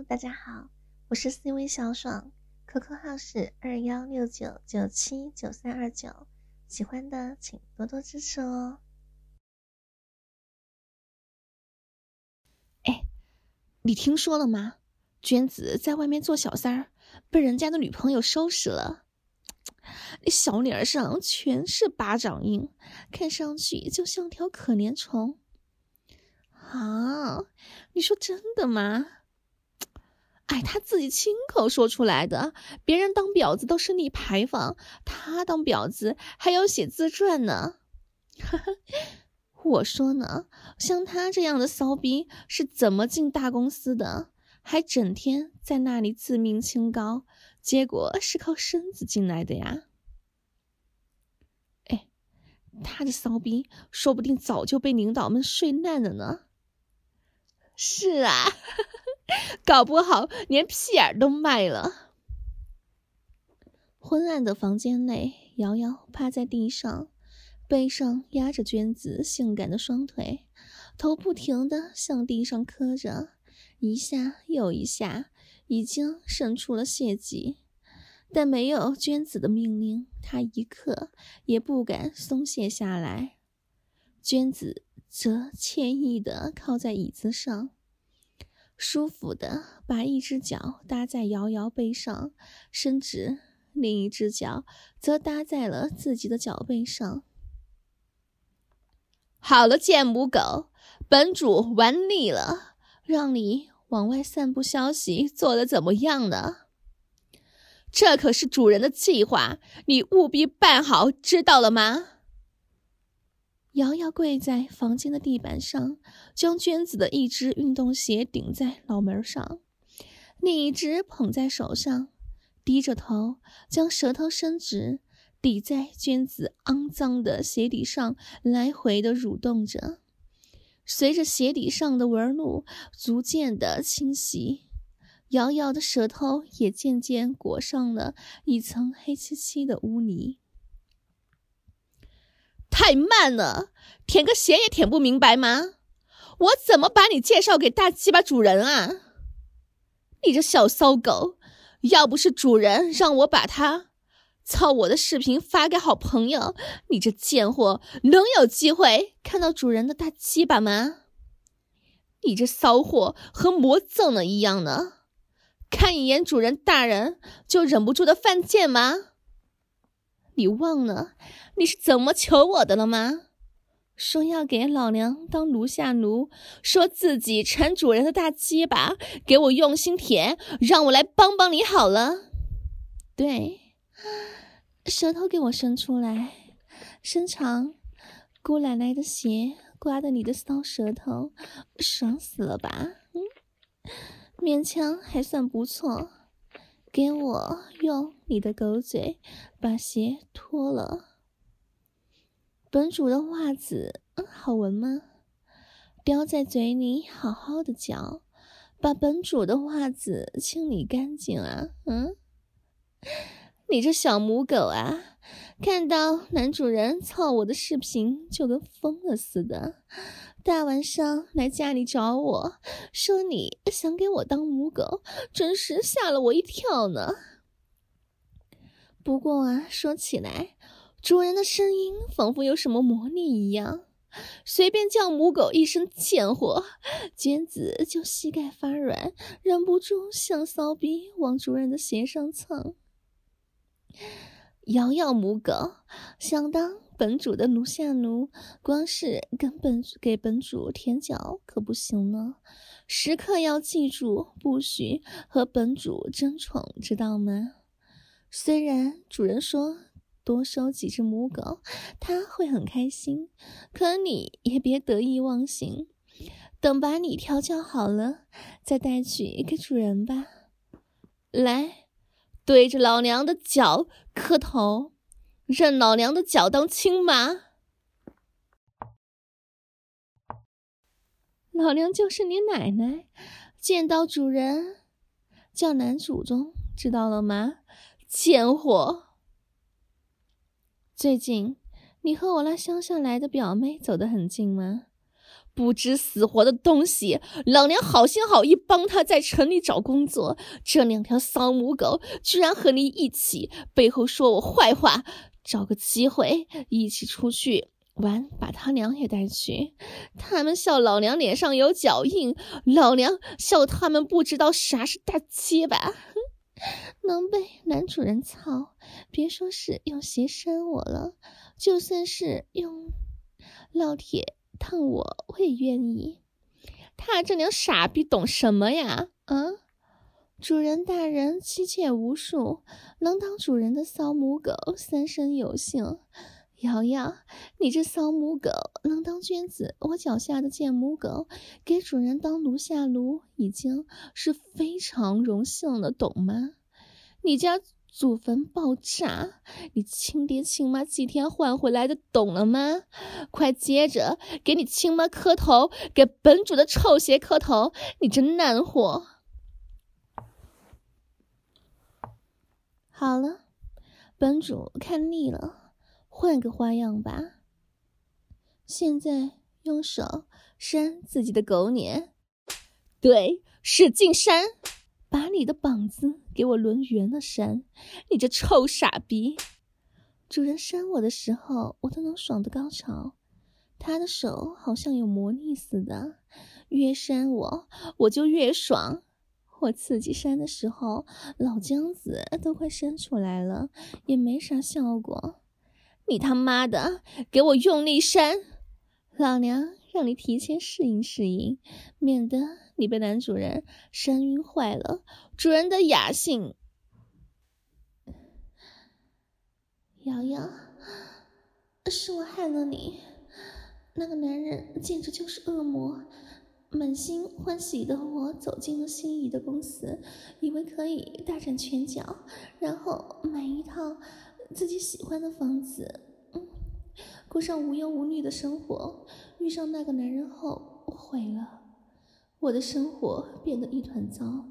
大家好，我是 CV 小爽，QQ 号是2169979329，喜欢的请多多支持哦。 哎，你听说了吗？娟子在外面做小三儿，被人家的女朋友收拾了。那小脸上全是巴掌印，看上去就像条可怜虫。啊，你说真的吗？哎，他自己亲口说出来的，别人当婊子都是立牌坊，他当婊子还要写自传呢。我说呢，像他这样的骚逼是怎么进大公司的？还整天在那里自命清高，结果是靠身子进来的呀。哎，他的骚逼说不定早就被领导们睡烂了呢。是啊，搞不好连屁眼都卖了。昏暗的房间内，瑶瑶趴在地上，背上压着娟子性感的双腿，头不停地向地上磕着，一下又一下，已经渗出了血迹。但没有娟子的命令，她一刻也不敢松懈下来。娟子则惬意地靠在椅子上，舒服地把一只脚搭在瑶瑶背上，伸直，另一只脚则搭在了自己的脚背上。好了，贱母狗，本主玩腻了，让你往外散布消息做得怎么样呢？这可是主人的计划，你务必办好，知道了吗？瑶瑶跪在房间的地板上，将娟子的一只运动鞋顶在脑门上，另一只捧在手上，低着头，将舌头伸直，抵在娟子肮脏的鞋底上来回的蠕动着。随着鞋底上的纹路逐渐的清晰，瑶瑶的舌头也渐渐裹上了一层黑漆漆的污泥。太慢了，舔个鞋也舔不明白吗？我怎么把你介绍给大鸡巴主人啊？你这小骚狗，要不是主人让我把他操我的视频发给好朋友，你这贱货能有机会看到主人的大鸡巴吗？你这骚货和魔怔了一样呢，看一眼主人大人就忍不住的犯贱吗？你忘了你是怎么求我的了吗？说要给老娘当奴下奴，说自己馋主人的大鸡巴，给我用心舔，让我来帮帮你好了。对，舌头给我伸出来，伸长，姑奶奶的鞋刮得你的骚舌头，爽死了吧？勉强还算不错。给我用你的狗嘴把鞋脱了。本主的袜子好闻吗？叼在嘴里好好的嚼，把本主的袜子清理干净啊。你这小母狗啊，看到男主人操我的视频就跟疯了似的，大晚上来家里找我，说你想给我当母狗，真是吓了我一跳呢。不过啊，说起来，主人的声音仿佛有什么魔力一样，随便叫母狗一声贱货，娟子就膝盖发软，忍不住向骚逼往主人的鞋上蹭。瑶瑶母狗想当本主的奴下奴，光是给本主舔脚可不行呢，时刻要记住不许和本主争宠，知道吗？虽然主人说多收几只母狗他会很开心，可你也别得意忘形，等把你调教好了再带去给主人吧。来，对着老娘的脚磕头，认老娘的脚当亲妈。老娘就是你奶奶，见到主人叫男祖宗，知道了吗？贱货！最近你和我那乡下来的表妹走得很近吗？ 不知死活的东西，老娘好心好意帮他在城里找工作，这2条骚母狗居然和你一起背后说我坏话，找个机会一起出去玩，把他娘也带去。他们笑老娘脸上有脚印，老娘笑他们不知道啥是大鸡巴。 能被男主人操，别说是用鞋扇我了，就算是用烙铁烫我也愿意。 他这娘傻逼懂什么呀？ 主人大人妻妾无数，能当主人的骚母狗三生有幸。瑶瑶，你这骚母狗能当娟子我脚下的贱母狗，给主人当炉下炉已经是非常荣幸的，懂吗？你家祖坟爆炸，你亲爹亲妈几天换回来的，懂了吗？快接着给你亲妈磕头，给本主的臭鞋磕头，你这烂货！ 好了，本主看腻了，换个花样吧。现在用手扇自己的狗脸， 对，使劲扇， 把你的膀子给我抡圆了扇， 你这臭傻逼！ 主人扇我的时候，我都能爽得高潮。他的手好像有魔力似的，越扇我就越爽。我自己扇的时候，老姜子都快扇出来了，也没啥效果。 你他妈的给我用力扇！ 老娘让你提前适应适应，免得你被男主人扇晕坏了主人的雅兴。 瑶瑶，是我害了你，那个男人简直就是恶魔。满心欢喜的我走进了心仪的公司，以为可以大展拳脚，然后买一套自己喜欢的房子，过上无忧无虑的生活。遇上那个男人后，我毁了，我的生活变得一团糟。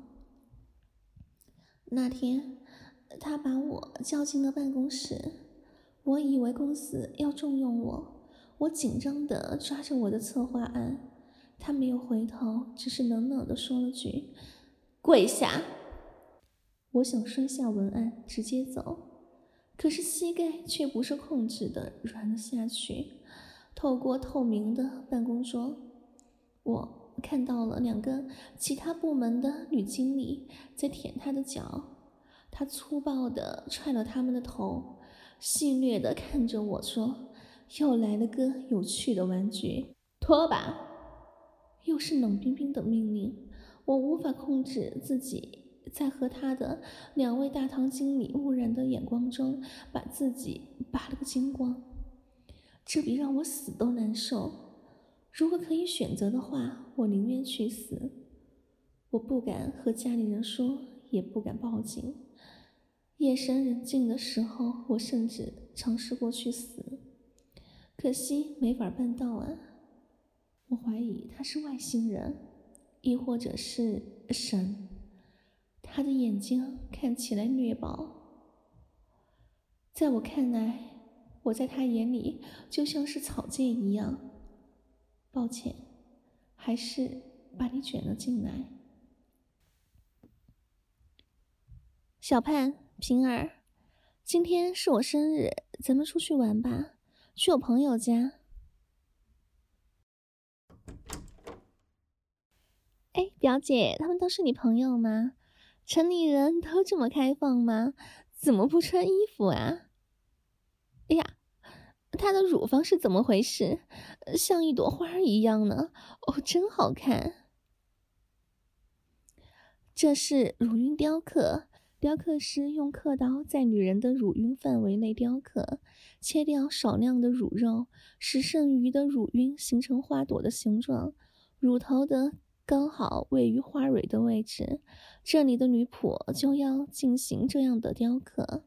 那天他把我叫进了办公室，我以为公司要重用我紧张地抓着我的策划案。他没有回头，只是冷冷地说了句跪下。我想摔下文案直接走，可是膝盖却不受控制地软了下去。透过透明的办公桌，我看到了2个其他部门的女经理在舔他的脚。他粗暴地踹了他们的头，戏谑地看着我说，又来了个有趣的玩具， 拖吧。 又是冷冰冰的命令，我无法控制自己，在和他的2位大堂经理污染的眼光中，把自己拔了个精光。这比让我死都难受。如果可以选择的话，我宁愿去死。我不敢和家里人说，也不敢报警。夜深人静的时候，我甚至尝试过去死，可惜没法办到啊。我怀疑他是外星人，亦或者是神。他的眼睛看起来略薄，在我看来，我在他眼里就像是草芥一样。抱歉，还是把你卷了进来。小盼、平儿，今天是我生日，咱们出去玩吧，去我朋友家。哎，表姐，他们都是你朋友吗？城里人都这么开放吗？怎么不穿衣服啊？哎呀，她的乳房是怎么回事？像一朵花一样呢。哦，真好看。这是乳晕雕刻，雕刻师用刻刀在女人的乳晕范围内雕刻，切掉少量的乳肉，使剩余的乳晕形成花朵的形状，乳头的刚好位于花蕊的位置，这里的女仆就要进行这样的雕刻。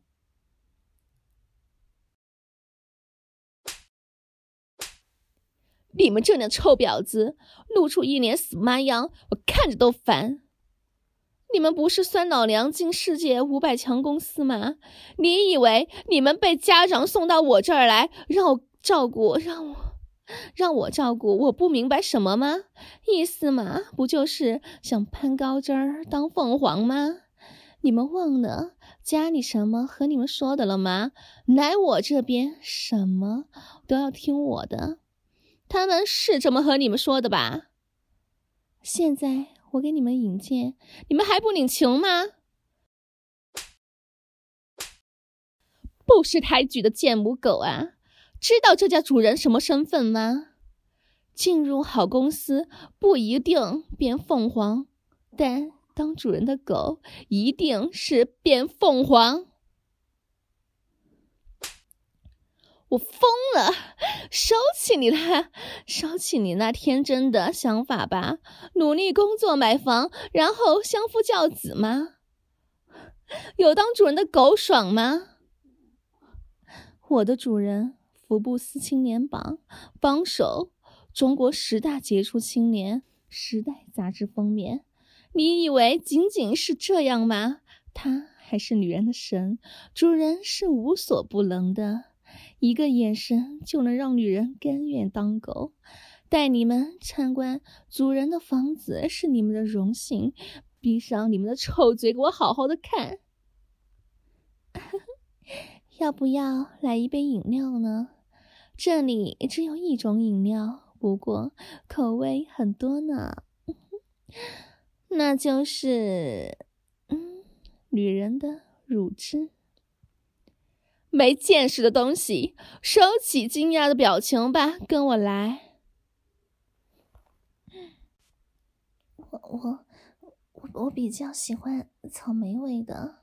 你们这两臭婊子，露出一脸死妈样，我看着都烦。你们不是酸老娘进世界500强公司吗？你以为你们被家长送到我这儿来，让我照顾，让我让我照顾我不明白什么吗？意思嘛，不就是想攀高枝儿当凤凰吗？你们忘了家里什么和你们说的了吗？来我这边什么都要听我的。他们是这么和你们说的吧？现在我给你们引荐，你们还不领情吗？不识抬举的贱母狗啊！知道这家主人什么身份吗？进入好公司不一定变凤凰，但当主人的狗一定是变凤凰。我疯了！收起你那天真的想法吧，努力工作买房，然后相夫教子吗？有当主人的狗爽吗？我的主人，福布斯青年榜首，中国10大杰出青年，时代杂志封面。你以为仅仅是这样吗？他还是女人的神，主人是无所不能的，一个眼神就能让女人甘愿当狗。带你们参观主人的房子是你们的荣幸，闭上你们的臭嘴给我好好的看。要不要来一杯饮料呢？这里只有一种饮料，不过口味很多呢。那就是女人的乳汁。没见识的东西，收起惊讶的表情吧，跟我来。 我比较喜欢草莓味的。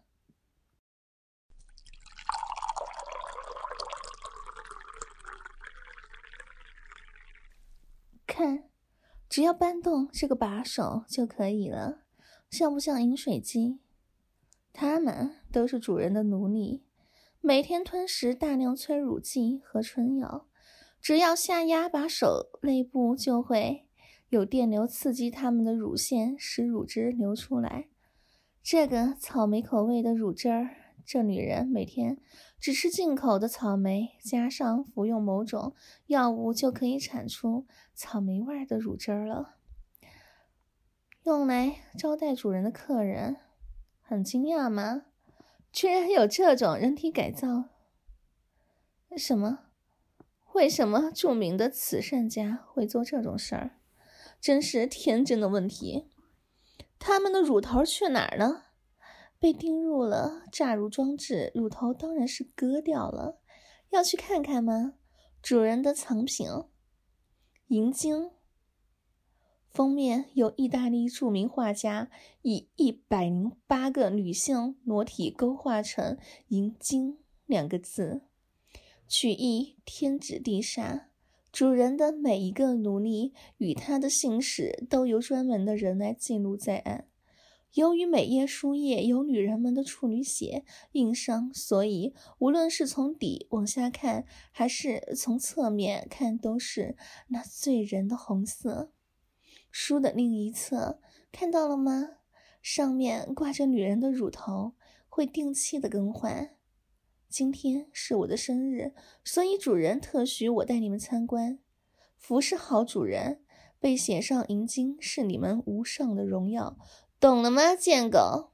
看，只要搬动这个把手就可以了，像不像饮水机？它们都是主人的奴隶，每天吞食大量催乳剂和春药，只要下压把手内部就会有电流刺激它们的乳腺，使乳汁流出来。这个草莓口味的乳汁儿，这女人每天只吃进口的草莓，加上服用某种药物就可以产出草莓味的乳汁儿了，用来招待主人的客人。很惊讶吗？居然有这种人体改造？什么？为什么著名的慈善家会做这种事儿？真是天真的问题。他们的乳头去哪儿了？被钉入了榨乳装置，乳头当然是割掉了。要去看看吗？主人的藏品银晶，封面由意大利著名画家以108个女性裸体勾画成银晶2个字，取意天指地煞。主人的每一个奴隶与他的姓氏都由专门的人来记录在案。由于每页书页有女人们的处女血印上，所以无论是从底往下看，还是从侧面看，都是那醉人的红色。书的另一侧，看到了吗？上面挂着女人的乳头，会定期的更换。今天是我的生日，所以主人特许我带你们参观。服侍好主人，被写上银晶是你们无上的荣耀，懂了吗，贱狗？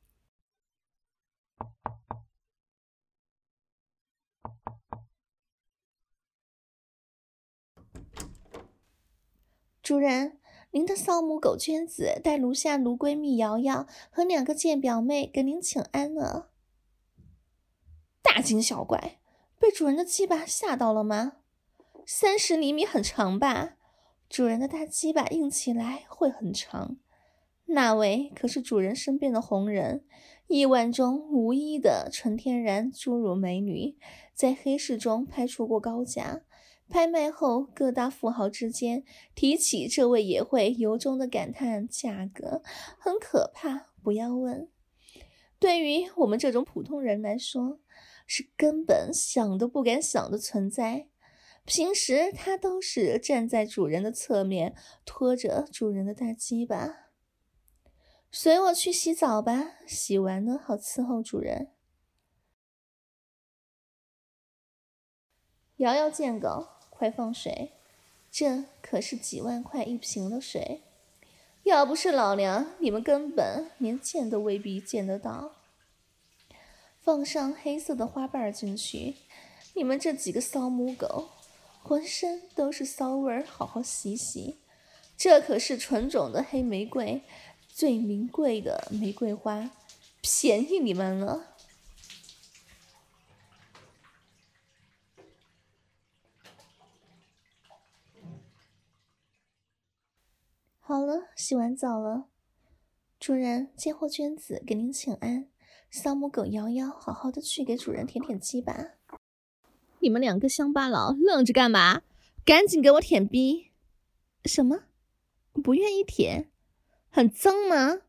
主人，您的骚母狗娟子带炉下卢闺蜜瑶瑶和2个贱表妹给您请安了。大惊小怪，被主人的鸡巴吓到了吗？30厘米很长吧？主人的大鸡巴硬起来会很长。那位可是主人身边的红人，1万中无一的纯天然侏儒美女，在黑市中拍出过高价。拍卖后，各大富豪之间提起这位也会由衷的感叹价格很可怕，不要问。对于我们这种普通人来说，是根本想都不敢想的存在。平时他都是站在主人的侧面，拖着主人的大鸡巴。随我去洗澡吧，洗完了好伺候主人。瑶瑶贱狗，快放水！ 这可是几万块一瓶的水，要不是老娘，你们根本连见都未必见得到。放上黑色的花瓣进去，你们这几个骚母狗，浑身都是骚味儿，好好洗洗。这可是纯种的黑玫瑰，最名贵的玫瑰花，便宜你们了。好了，洗完澡了，主人接获娟子给您请安。骚母狗摇摇，好好的去给主人舔舔鸡吧。 你们两个乡巴佬愣着干嘛？赶紧给我舔逼！ 什么？不愿意舔？ 很脏吗？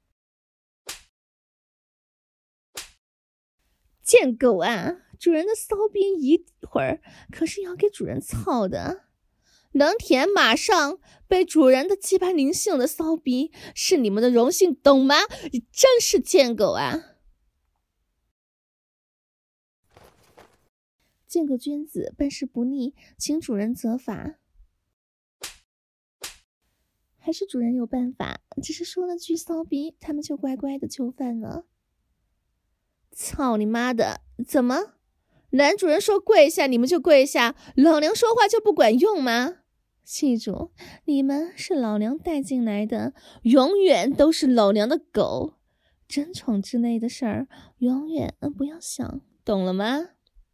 贱狗啊！主人的骚逼一会儿可是要给主人操的，能舔马上被主人的鸡巴灵性的骚逼是你们的荣幸，懂吗？你真是贱狗啊！ 贱狗娟子办事不力，请主人责罚。还是主人有办法，只是说了句骚逼，他们就乖乖的就范了。 操你妈的！怎么？男主人说跪下你们就跪下，老娘说话就不管用吗？ 记住，你们是老娘带进来的， 永远都是老娘的狗。 争宠之类的事儿，永远不要想， 懂了吗？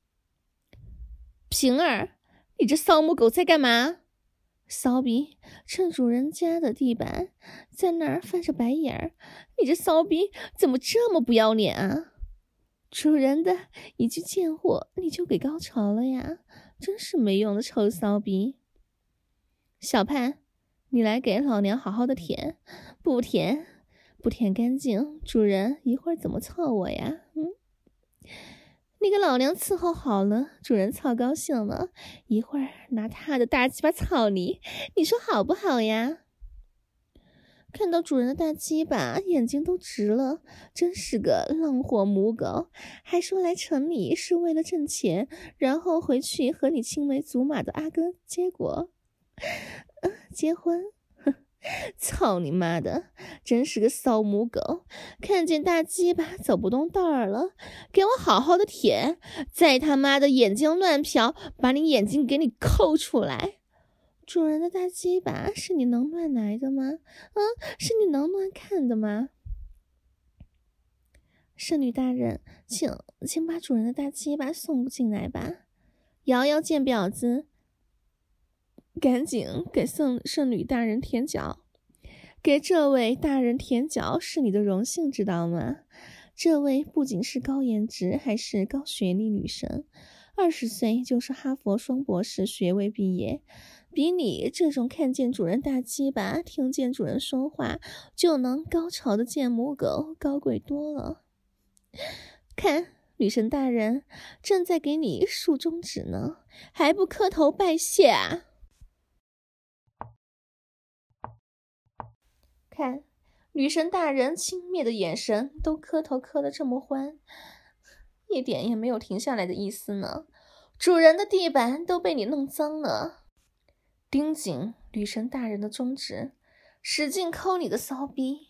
平儿，你这骚母狗在干嘛？ 骚逼趁主人家的地板在那儿翻着白眼儿， 你这骚逼怎么这么不要脸啊？ 主人的一句贱货你就给高潮了呀，真是没用的臭骚逼。小潘，你来给老娘好好的舔，不舔干净，主人一会儿怎么操我呀？你给老娘伺候好了，主人操高兴了，一会儿拿他的大鸡巴操你，你说好不好呀？看到主人的大鸡巴，眼睛都直了，真是个浪货母狗，还说来城里是为了挣钱，然后回去和你青梅竹马的阿哥结婚。操你妈的，真是个骚母狗，看见大鸡巴走不动道儿了，给我好好的舔，再他妈的眼睛乱瞟，把你眼睛给你抠出来。主人的大鸡巴是你能乱来的吗？是你能乱看的吗？圣女大人，请把主人的大鸡巴送进来吧。瑶瑶见婊子，赶紧给圣女大人舔脚，给这位大人舔脚是你的荣幸，知道吗？这位不仅是高颜值，还是高学历女神，20岁就是哈佛双博士学位毕业，比你这种看见主人大鸡巴，听见主人说话就能高潮的贱母狗高贵多了。看，女神大人正在给你竖中指呢，还不磕头拜谢啊？看，女神大人轻蔑的眼神都磕头磕得这么欢，一点也没有停下来的意思呢。主人的地板都被你弄脏了。盯紧女神大人的中指，使劲抠你的骚逼。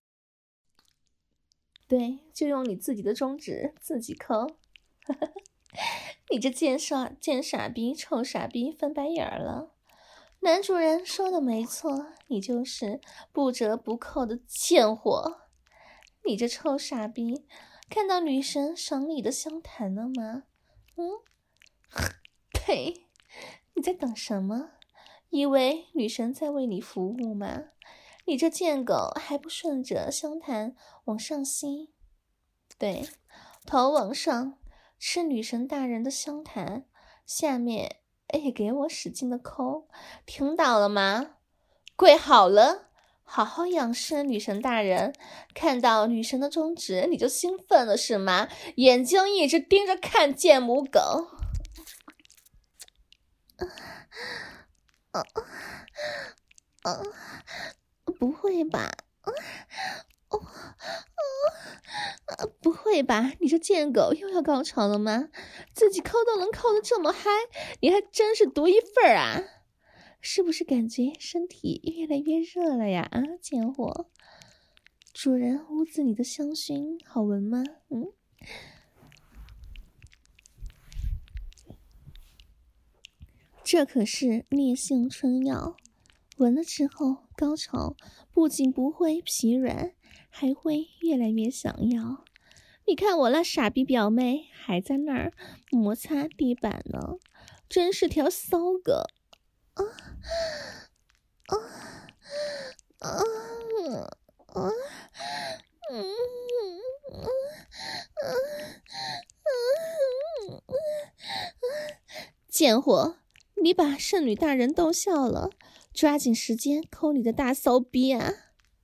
对，就用你自己的中指自己抠。你这贱傻逼，臭傻逼，翻白眼了。男主人说的没错，你就是不折不扣的贱货。你这臭傻逼，看到女神赏你的香痰了吗？呸！你在等什么？以为女神在为你服务吗？你这贱狗还不顺着香痰往上吸？对，头往上吃女神大人的香痰，下面也给我使劲的抠，听到了吗？跪好了，好好仰视女神大人。看到女神的中指你就兴奋了是吗？眼睛一直盯着看贱母狗。不会吧？不会吧？你这贱狗又要高潮了吗？自己抠都能抠得这么嗨，你还真是独一份啊！ 是不是感觉身体越来越热了呀？啊，贱货！主人屋子里的香薰好闻吗？这可是烈性春药，闻了之后，高潮不仅不会疲软，还会越来越想要。你看我那傻逼表妹还在那儿摩擦地板呢，真是条骚狗！贱货！你把圣女大人逗笑了，抓紧时间抠你的大骚逼啊！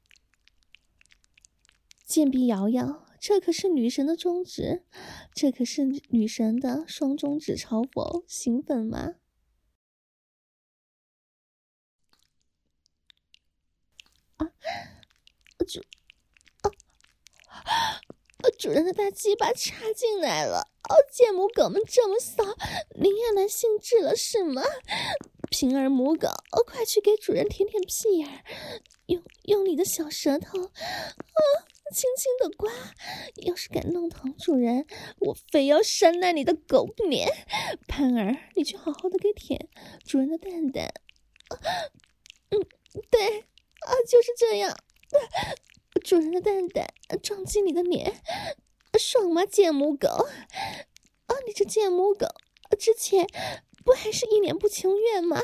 贱婢瑶瑶，这可是女神的中指，这可是女神的双中指，朝否兴奋吗？主人的大鸡巴插进来了！贱母狗们这么骚，领养男性质了是吗？平儿母狗，快去给主人舔舔屁眼儿，用你的小舌头，轻轻的刮。要是敢弄疼主人，我非要扇烂你的狗脸！潘儿，你去好好的给舔主人的蛋蛋。对，就是这样。主人的蛋蛋撞击你的脸，爽吗，贱母狗？你这贱母狗，之前不还是一脸不情愿吗？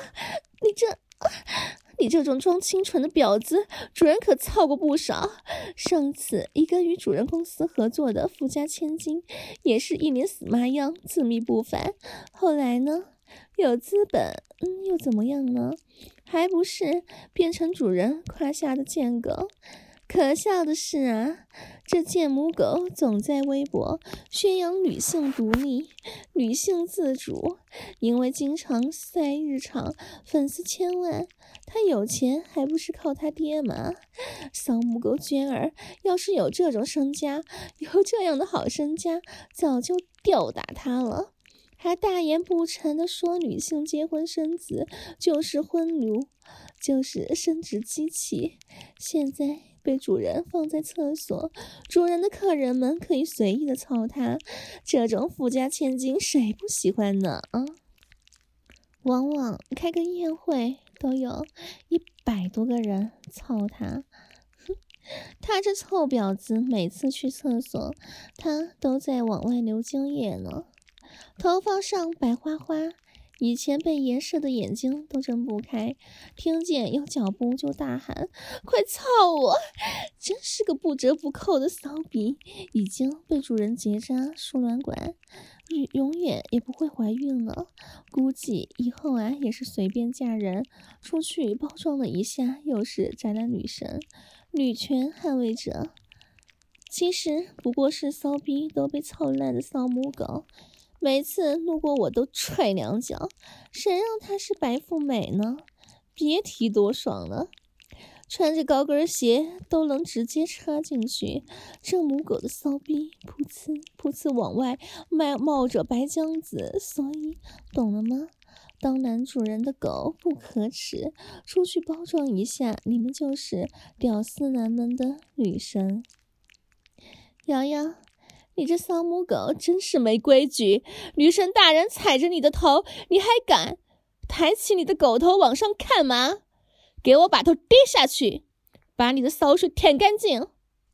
你这种装清纯的婊子，主人可操过不少。上次一个与主人公司合作的富家千金，也是一脸死妈样，自密不凡。后来呢，有资本，又怎么样呢？还不是变成主人胯下的贱狗。可笑的是啊，这贱母狗总在微博宣扬女性独立、女性自主，因为经常晒日常，粉丝千万，她有钱还不是靠她爹吗？骚母狗娟儿，要是有这种身家，有这样的好身家，早就吊打她了。还大言不惭地说女性结婚生子就是婚奴，就是生殖机器。现在被主人放在厕所，主人的客人们可以随意的操她，这种富家千金谁不喜欢呢？往往开个宴会都有100多个人操她。他这臭婊子每次去厕所，他都在往外流精液呢。头发上白花花，以前被颜射的眼睛都睁不开，听见有脚步就大喊快操我！真是个不折不扣的骚逼，已经被主人结扎输卵管，永远也不会怀孕了。估计以后也是随便嫁人，出去包装了一下，又是宅男女神，女权捍卫者。其实不过是骚逼都被操烂的骚母狗，每次路过我都踹2脚，谁让她是白富美呢？别提多爽了，穿着高跟鞋都能直接插进去。这母狗的骚逼噗呲噗呲往外冒着白浆子，所以懂了吗？当男主人的狗不可耻，出去包装一下，你们就是屌丝男们的女神。瑶瑶，你这骚母狗真是没规矩，女神大人踩着你的头，你还敢抬起你的狗头往上看吗？给我把头低下去，把你的骚水舔干净。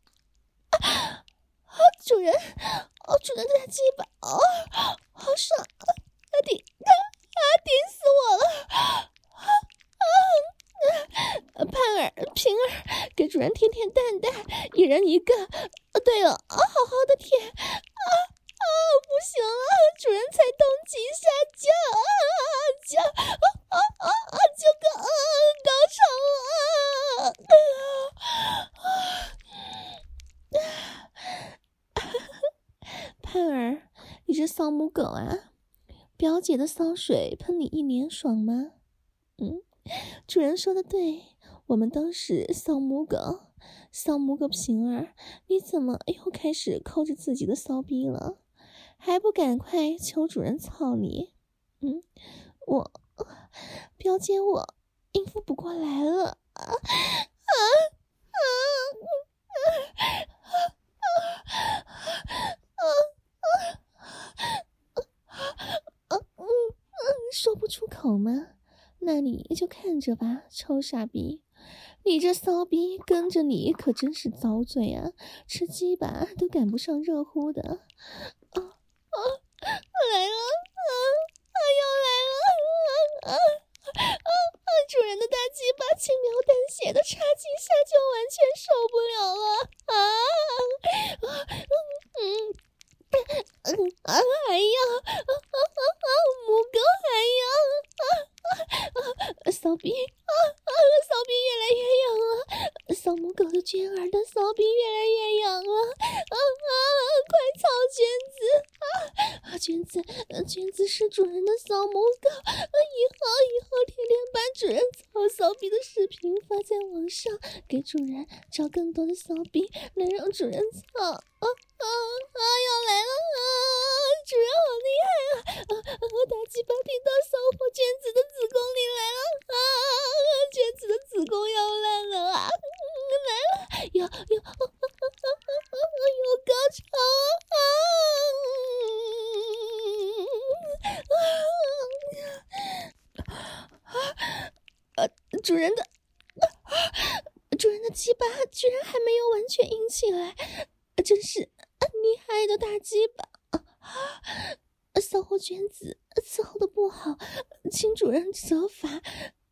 主人，主人的大鸡巴，好爽，顶死我了！盼儿、平儿，给主人舔舔蛋蛋，一人一个。对了，好好的舔。不行了，主人才动几下就高潮了。盼儿，你这骚母狗啊，表姐的骚水喷你一脸爽吗？主人说的对，我们都是骚母狗。骚母狗平儿，你怎么又开始抠着自己的骚逼了？还不赶快求主人操你？表姐我应付不过来了。说不出口吗？那你就看着吧，臭傻逼！你这骚逼跟着你可真是遭罪啊，吃鸡巴都赶不上热乎的。来了，又来了！主人的大鸡巴轻描淡写的插几下就完全受不了了还要母狗还要骚逼骚逼越来越痒了，骚母狗的娟儿的骚逼越来越痒了快操娟子是主人的骚母狗，以后天天把主人操骚逼的视频发在网上，给主人找更多的骚逼来让主人操要来了主人好厉害大鸡巴听到骚货娟子的子宫里来了娟子的子宫要烂了来了有高潮主人的鸡巴居然还没有完全硬起来，真是厉害的大鸡巴！骚货娟子伺候的不好，请主人责罚。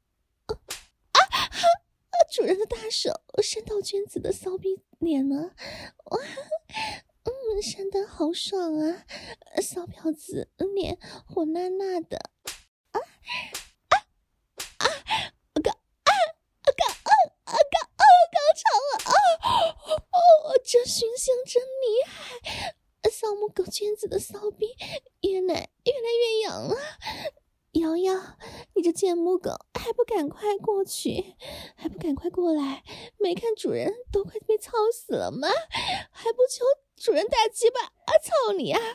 主人的大手扇到娟子的骚逼脸了，哇，扇得好爽啊！骚婊子脸火辣辣的，高潮了这熏香真厉害！骚母狗娟子的骚逼越来越痒了。瑶瑶，你这贱母狗还不赶快过去，还不赶快过来，没看主人都快被操死了吗？还不求主人大鸡巴操你啊！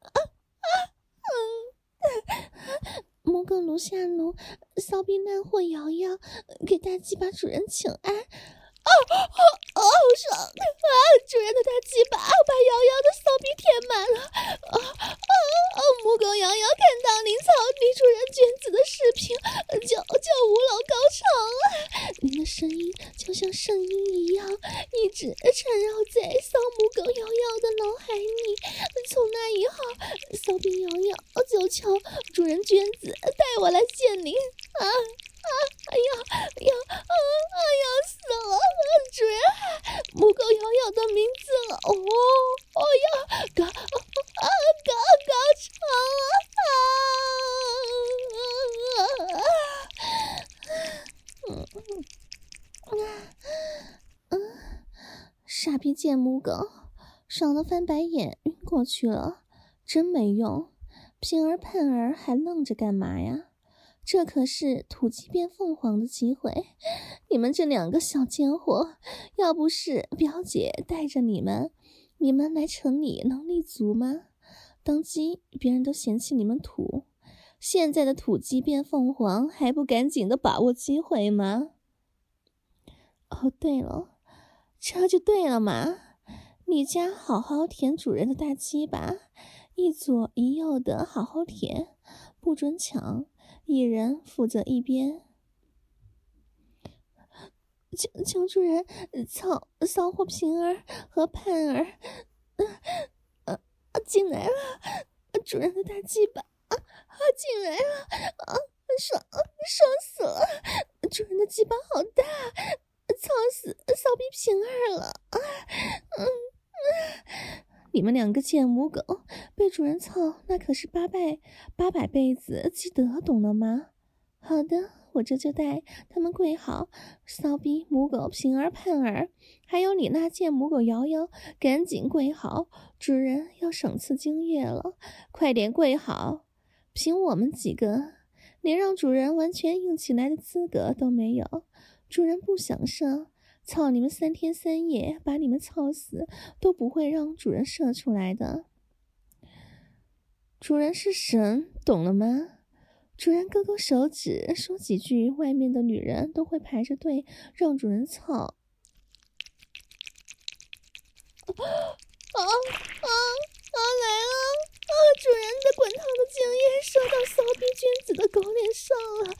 母狗奴下奴，骚逼烂货瑶瑶给大鸡巴主人请安。好爽主人的大鸡巴把瑶瑶的骚逼填满了母狗瑶瑶看到您操女主人娟子的视频就无楼高潮了，您的声音就像圣婴一样一直缠绕在骚母狗瑶瑶的脑海里，从那以后骚逼瑶瑶就求主人娟子带我来见您要死了主人母狗瑶瑶的名字了要高潮傻逼贱母狗爽得翻白眼晕过去了，真没用，平儿盼儿还愣着干嘛呀？这可是土鸡变凤凰的机会，你们这两个小贱货，要不是表姐带着你们来城里能立足吗？当鸡别人都嫌弃你们土，现在的土鸡变凤凰还不赶紧的把握机会吗？对了，这就对了嘛，你家好好舔主人的大鸡巴，一左一右的好好舔，不准抢，一人负责一边。求主人骚货平儿和盼儿进来了，主人的大鸡巴进来了爽死了，主人的鸡巴好大，操死骚逼平儿了你们两个贱母狗被主人操，那可是800辈子积德，懂了吗？好的，我这就带他们跪好，骚逼母狗平儿盼儿，还有你那贱母狗瑶瑶，赶紧跪好，主人要赏赐精液了，快点跪好！凭我们几个，连让主人完全硬起来的资格都没有，主人不想射，操你们3天3夜，把你们操死都不会让主人射出来的。主人是神，懂了吗？ 主人勾勾手指，说几句，外面的女人都会排着队让主人操。来啊！主人的滚烫的精液射到骚逼君子的狗脸上了！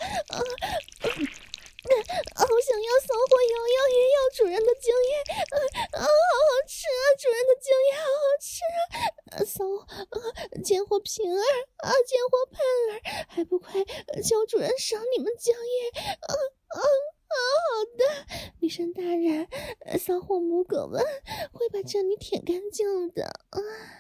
好想要骚货摇摇也要主人的精液！好好吃啊！主人的精液好好吃啊！贱货平儿贱货盼儿，还不快求主人赏你们精液！好的，女神大人，骚货母狗们会把这里舔干净的啊！